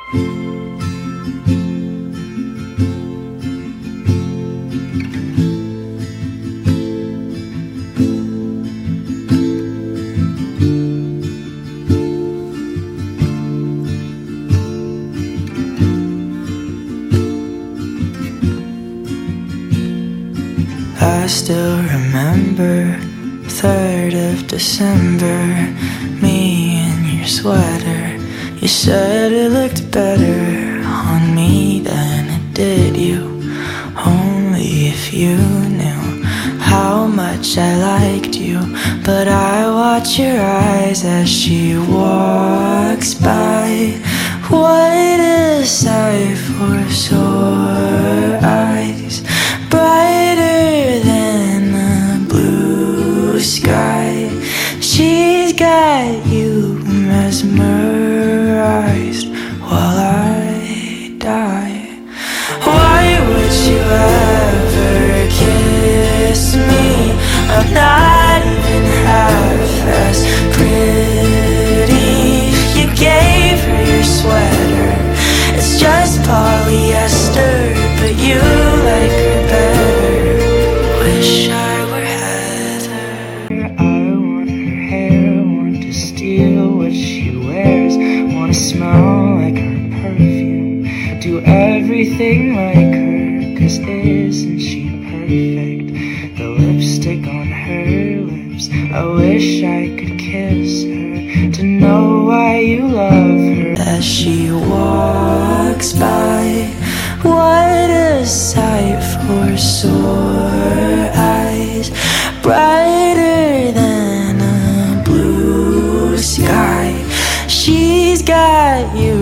I still remember 3rd of December, me in your sweater. You said it looked better on me than it did you. Only if you knew how much I liked you. But I watch your eyes as she walks by. What a sight for sore eyes, brighter than the blue sky. She's got you mesmerized while I die. Why would you ever kiss me? I'm not even half as pretty. You gave her your sweater, it's just polyester, but you like her better. Wish I were Heather. I want her hair, want to steal what she wears, want to smell like her perfume, do everything like her, 'cause isn't she perfect? The lipstick on her lips, I wish I could kiss her to know why you love her. As she walks by, what a sight for sore eyes, brighter than a blue sky. She's got you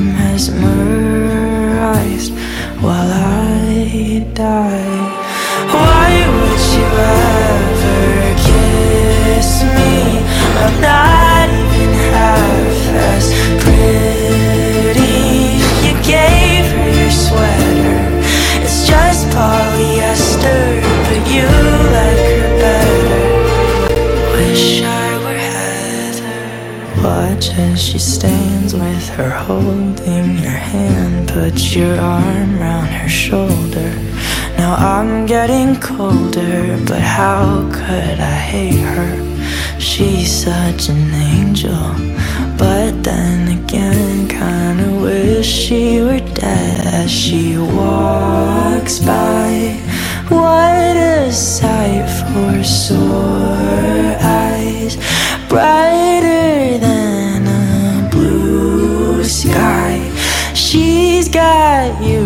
mesmerized while I die. Why would you ever kiss me? I'm not even half as pretty. You gave her your sweater, it's just polyester, but you like her better. Wish I were Heather. Watch as she stands with her holding your hand, put your arm round her shoulder. Now I'm getting colder, but how could I hate her? She's such an angel, but then again kinda wish she were dead. As she walks by, what a sight for sore eyes, brighter than a blue sky. She's got you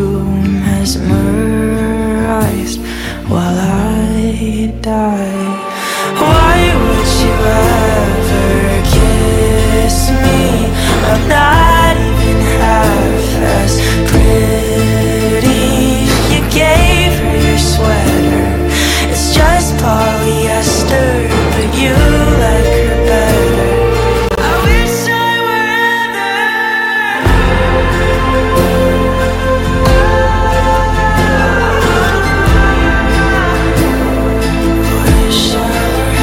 mesmerized while I die. Why would you ever kiss me? I'm not even half as pretty. You gave her your sweater, it's just polyester, but you like her better. I wish I were Heather. Wish I were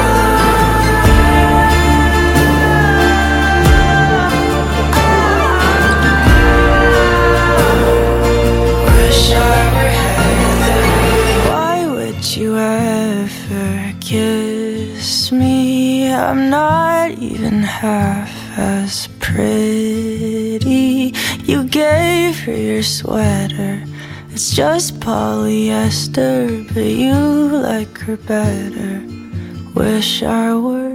you ever kiss me? I'm not even half as pretty. You gave her your sweater, it's just polyester, but you like her better. Wish I were